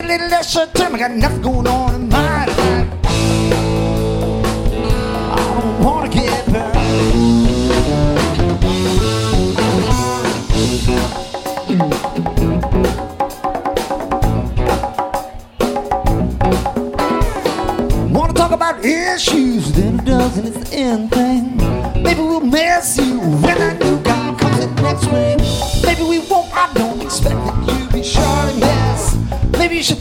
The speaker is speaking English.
little less short term. I got enough going on in my life. I don't wanna get burned. Wanna talk about issues, then it doesn't, it's the end thing. Maybe we'll miss you when that new guy comes in next spring. Maybe we won't, I don't expect that you be sure to miss. Maybe you should